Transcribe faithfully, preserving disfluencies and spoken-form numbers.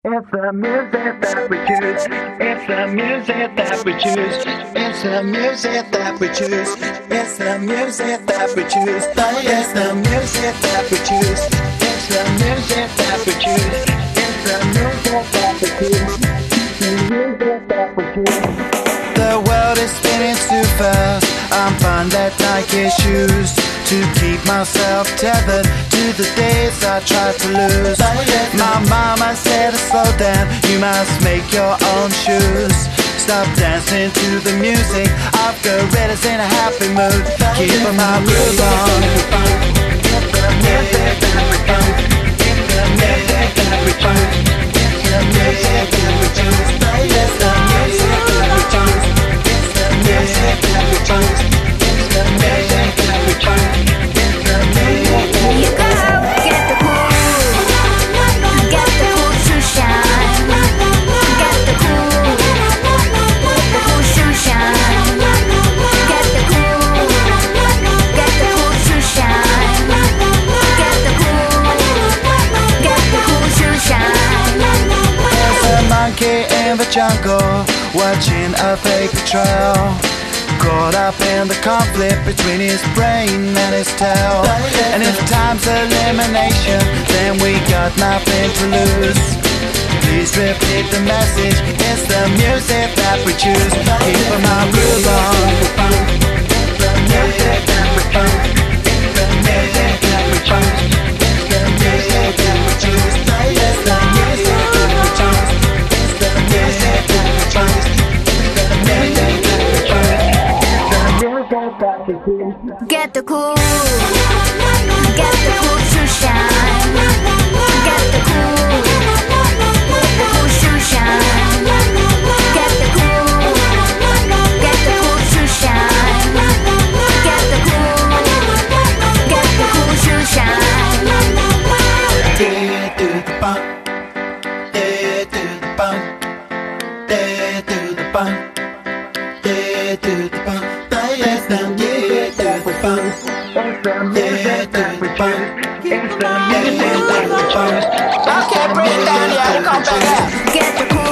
It's the music that we choose. It's the music that we choose. It's the music that we choose. It's the music that we choose. It's the music that we choose. It's the music that we choose. It's the music that we choose. The music that we choose. The world is spinning too fast. I'm fine that Nike shoes to keep myself tethered to the days I tried to lose. My mama said to slow down, you must make your own shoes. Stop dancing to the music, I've got gorillas in a happy mood. Keep my groove on. It's the music that we choose. It's the music that we choose. It's the music that we choose. It's the music that we choose. It's the music that we choose. It's the music that we choose. It's the music that we choose. You go, get the cool, get the cool to shine, get the cool, the cool to shine, get the cool, get the cool to shine, get the cool, get the cool to shine. There's a monkey in the jungle, watching a fake betrayal. Caught up in the conflict between his brain and his tail. And if time's elimination, then we got nothing to lose. Please repeat the message, it's the music that we choose. Keep my groove on. It's the music that we choose. It's the music that we choose. It's the music that we choose. It's the music that we choose. It's the music that we choose. It's the music that we choose. Get the cool, get the cool to shine, get the cool, the cool to shine, get the cool, get the cool to shine, get the cool, get the cool to shine. Day to the bump, day to the bump, day to the bump, day to the bump. Let's down, yeah, to the bump. It's the music that we choose. It's the music that we choose. Okay, bring it down here, come back up. Get the cool.